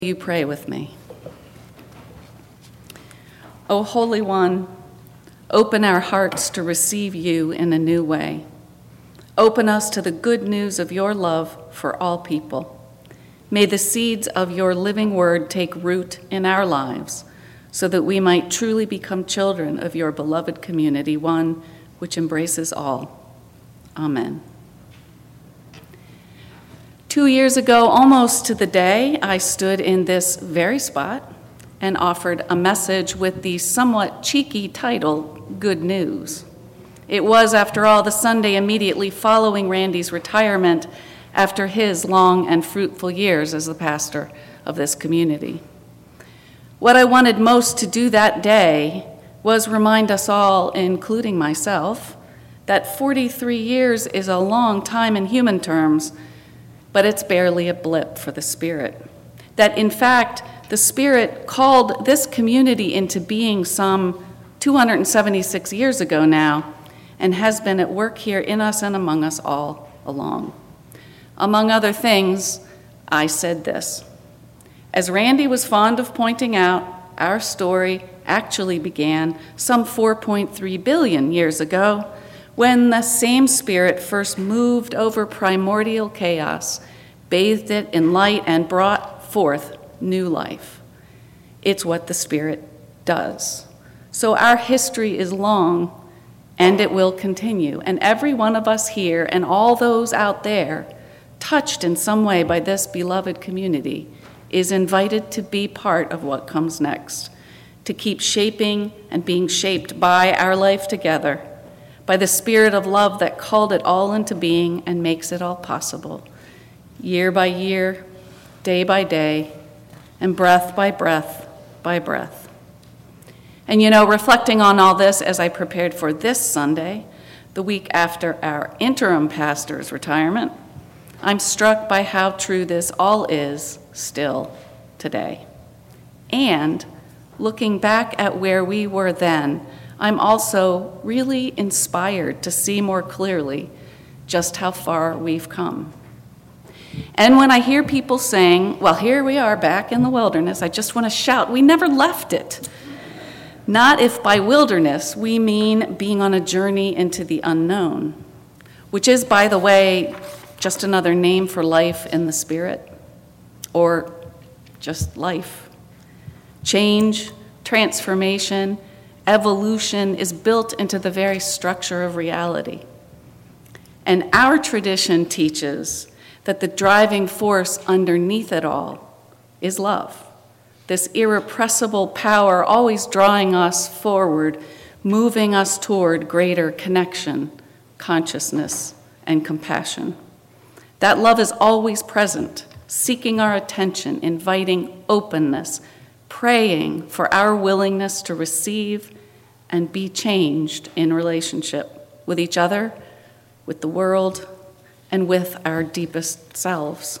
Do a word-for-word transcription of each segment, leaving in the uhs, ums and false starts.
You pray with me. O Holy One, open our hearts to receive you in a new way. Open us to the good news of your love for all people. May the seeds of your living word take root in our lives so that we might truly become children of your beloved community, one which embraces all. Amen. Two years ago, almost to the day, I stood in this very spot and offered a message with the somewhat cheeky title, Good News. It was, after all, the Sunday immediately following Randy's retirement after his long and fruitful years as the pastor of this community. What I wanted most to do that day was remind us all, including myself, that forty-three years is a long time in human terms, but it's barely a blip for the Spirit. That, in fact, the Spirit called this community into being some two hundred seventy-six years ago now, and has been at work here in us and among us all along. Among other things, I said this. As Randy was fond of pointing out, our story actually began some four point three billion years ago, when the same Spirit first moved over primordial chaos, bathed it in light, and brought forth new life. It's what the Spirit does. So our history is long, and it will continue. And every one of us here, and all those out there, touched in some way by this beloved community, is invited to be part of what comes next, to keep shaping and being shaped by our life together, by the Spirit of love that called it all into being and makes it all possible, year by year, day by day, and breath by breath by breath. And you know, reflecting on all this as I prepared for this Sunday, the week after our interim pastor's retirement, I'm struck by how true this all is still today. And looking back at where we were then, I'm also really inspired to see more clearly just how far we've come. And when I hear people saying, well, here we are back in the wilderness, I just want to shout, we never left it. Not if by wilderness we mean being on a journey into the unknown, which is, by the way, just another name for life in the Spirit, or just life. Change, transformation, evolution is built into the very structure of reality. And our tradition teaches that the driving force underneath it all is love. This irrepressible power always drawing us forward, moving us toward greater connection, consciousness, and compassion. That love is always present, seeking our attention, inviting openness, praying for our willingness to receive and be changed in relationship with each other, with the world, and with our deepest selves.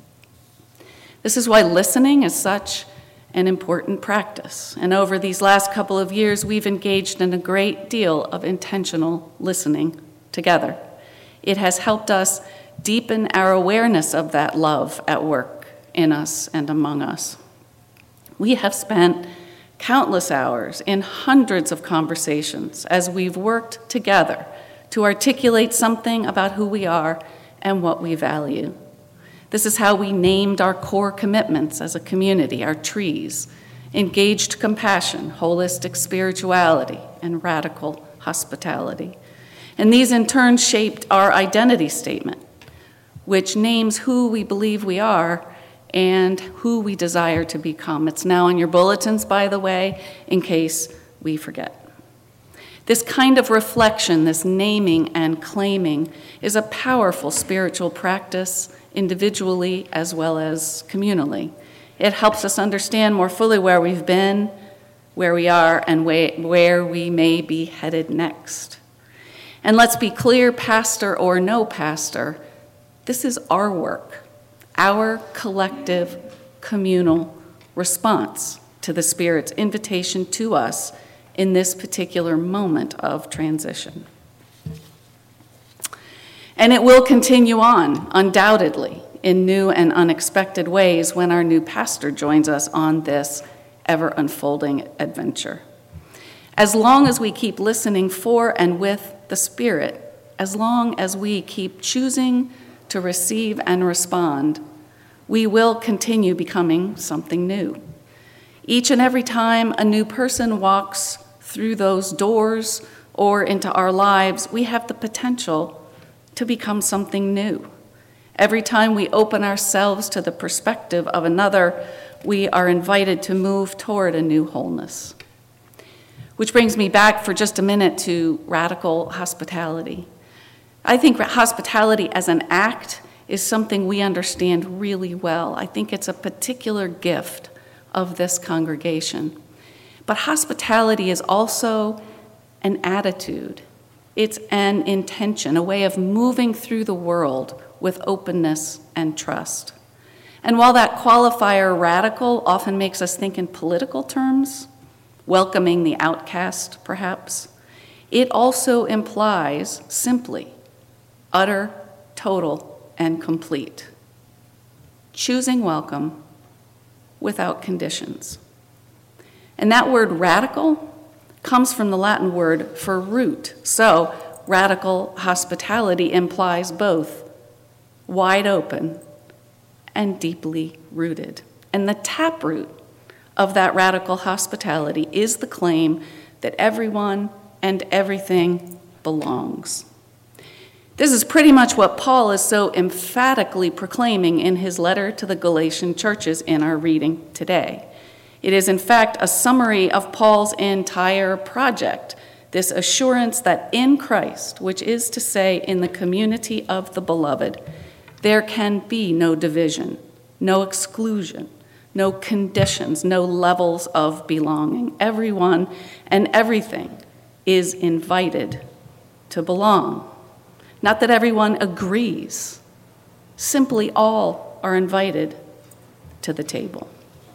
This is why listening is such an important practice. And over these last couple of years, we've engaged in a great deal of intentional listening together. It has helped us deepen our awareness of that love at work in us and among us. We have spent countless hours in hundreds of conversations as we've worked together to articulate something about who we are and what we value. This is how we named our core commitments as a community, our trees: engaged compassion, holistic spirituality, and radical hospitality. And these in turn shaped our identity statement, which names who we believe we are and who we desire to become. It's now in your bulletins, by the way, in case we forget. This kind of reflection, this naming and claiming, is a powerful spiritual practice, individually as well as communally. It helps us understand more fully where we've been, where we are, and where we may be headed next. And let's be clear, pastor or no pastor, this is our work, our collective communal response to the Spirit's invitation to us in this particular moment of transition. And it will continue on, undoubtedly, in new and unexpected ways when our new pastor joins us on this ever-unfolding adventure. As long as we keep listening for and with the Spirit, as long as we keep choosing to receive and respond, we will continue becoming something new. Each and every time a new person walks through those doors or into our lives, we have the potential to become something new. Every time we open ourselves to the perspective of another, we are invited to move toward a new wholeness. Which brings me back for just a minute to radical hospitality. I think hospitality as an act is something we understand really well. I think it's a particular gift of this congregation. But hospitality is also an attitude. It's an intention, a way of moving through the world with openness and trust. And while that qualifier radical often makes us think in political terms, welcoming the outcast perhaps, it also implies simply utter, total, and complete. Choosing welcome without conditions. And that word radical comes from the Latin word for root. So radical hospitality implies both wide open and deeply rooted. And the taproot of that radical hospitality is the claim that everyone and everything belongs. This is pretty much what Paul is so emphatically proclaiming in his letter to the Galatian churches in our reading today. It is, in fact, a summary of Paul's entire project, this assurance that in Christ, which is to say, in the community of the beloved, there can be no division, no exclusion, no conditions, no levels of belonging. Everyone and everything is invited to belong. Not that everyone agrees, simply all are invited to the table.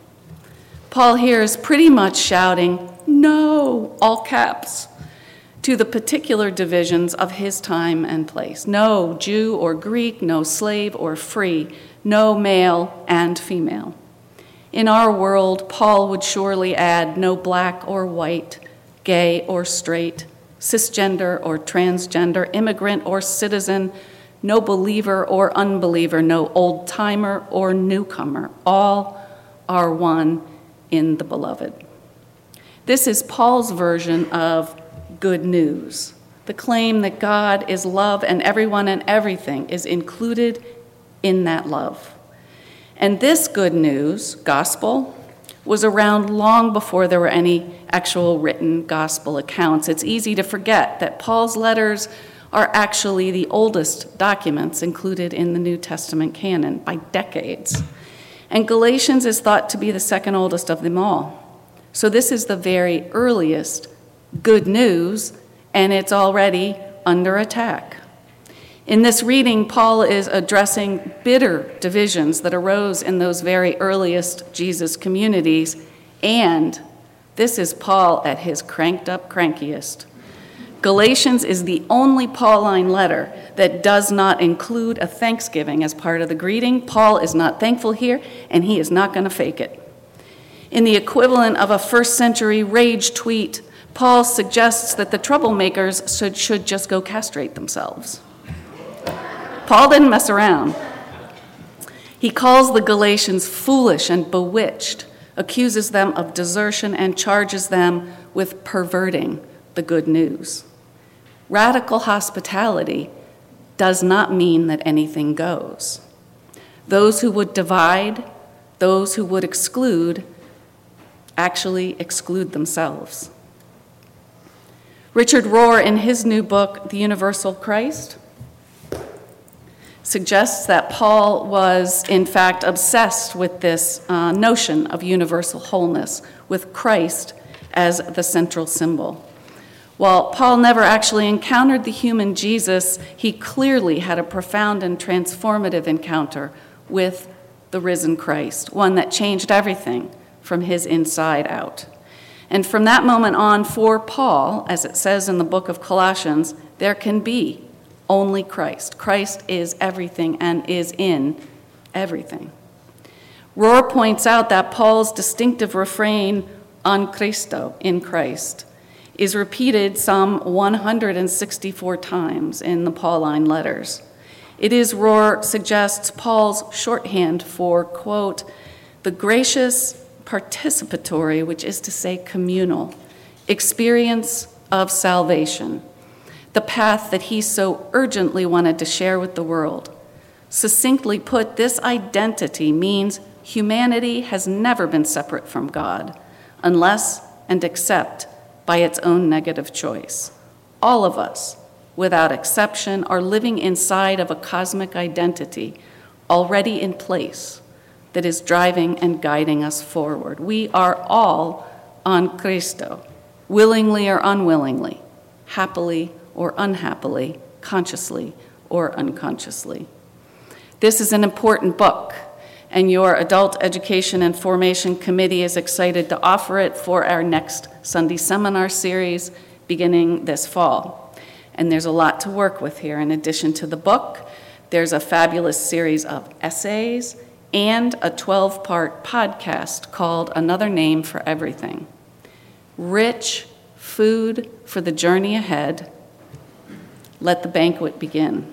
Paul here is pretty much shouting, no, all caps, to the particular divisions of his time and place. No Jew or Greek, no slave or free, no male and female. In our world, Paul would surely add no black or white, gay or straight, cisgender or transgender, immigrant or citizen, no believer or unbeliever, no old-timer or newcomer. All are one in the beloved. This is Paul's version of good news, the claim that God is love and everyone and everything is included in that love. And this good news, gospel, was around long before there were any actual written gospel accounts. It's easy to forget that Paul's letters are actually the oldest documents included in the New Testament canon by decades. And Galatians is thought to be the second oldest of them all. So this is the very earliest good news, and it's already under attack. In this reading, Paul is addressing bitter divisions that arose in those very earliest Jesus communities, and this is Paul at his cranked up crankiest. Galatians is the only Pauline letter that does not include a thanksgiving as part of the greeting. Paul is not thankful here, and he is not going to fake it. In the equivalent of a first century rage tweet, Paul suggests that the troublemakers should, should just go castrate themselves. Paul didn't mess around. He calls the Galatians foolish and bewitched, accuses them of desertion, and charges them with perverting the good news. Radical hospitality does not mean that anything goes. Those who would divide, those who would exclude, actually exclude themselves. Richard Rohr, in his new book, The Universal Christ, suggests that Paul was, in fact, obsessed with this uh, notion of universal wholeness, with Christ as the central symbol. While Paul never actually encountered the human Jesus, he clearly had a profound and transformative encounter with the risen Christ, one that changed everything from his inside out. And from that moment on, for Paul, as it says in the book of Colossians, there can be only Christ. Christ is everything and is in everything. Rohr points out that Paul's distinctive refrain, "en Christo," in Christ, is repeated some one hundred sixty-four times in the Pauline letters. It is, Rohr suggests, Paul's shorthand for, quote, the gracious participatory, which is to say communal, experience of salvation, the path that he so urgently wanted to share with the world. Succinctly put, this identity means humanity has never been separate from God, unless and except by its own negative choice. All of us, without exception, are living inside of a cosmic identity already in place that is driving and guiding us forward. We are all en Christo, willingly or unwillingly, happily or unhappily, consciously or unconsciously. This is an important book, and your Adult Education and Formation Committee is excited to offer it for our next Sunday seminar series beginning this fall. And there's a lot to work with here. In addition to the book, there's a fabulous series of essays and a twelve-part podcast called Another Name for Everything. Rich food for the journey ahead. Let the banquet begin.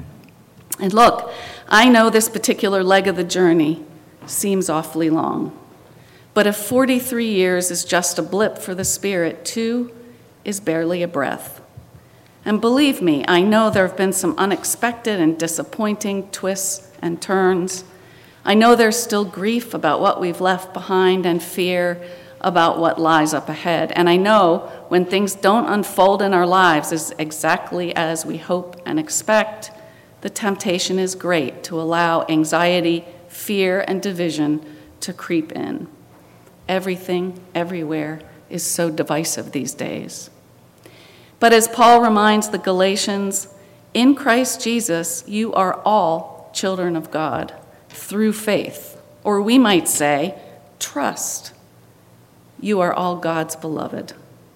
And look, I know this particular leg of the journey seems awfully long, but if forty-three years is just a blip for the Spirit, two is barely a breath. And believe me, I know there have been some unexpected and disappointing twists and turns. I know there's still grief about what we've left behind and fear about what lies up ahead. And I know when things don't unfold in our lives as exactly as we hope and expect, the temptation is great to allow anxiety, fear, and division to creep in. Everything, everywhere, is so divisive these days. But as Paul reminds the Galatians, in Christ Jesus, you are all children of God through faith, or we might say, trust. You are all God's beloved.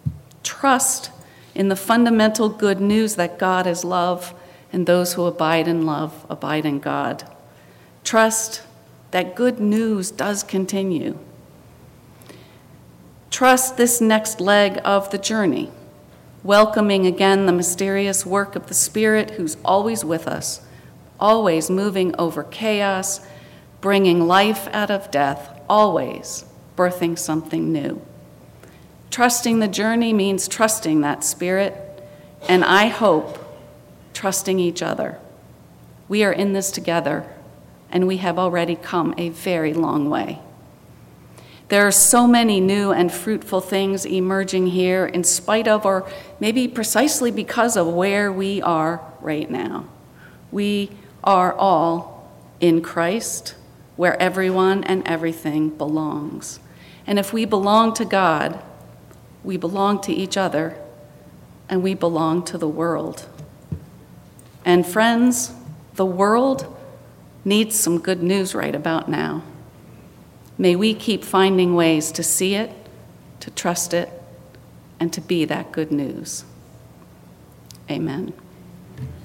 Trust in the fundamental good news that God is love, and those who abide in love abide in God. Trust that good news does continue. Trust this next leg of the journey, welcoming again the mysterious work of the Spirit who's always with us, always moving over chaos, bringing life out of death, always birthing something new. Trusting the journey means trusting that Spirit, and I hope trusting each other. We are in this together, and we have already come a very long way. There are so many new and fruitful things emerging here in spite of, or maybe precisely because of, where we are right now. We are all in Christ, where everyone and everything belongs. And if we belong to God, we belong to each other, and we belong to the world. And friends, the world needs some good news right about now. May we keep finding ways to see it, to trust it, and to be that good news. Amen.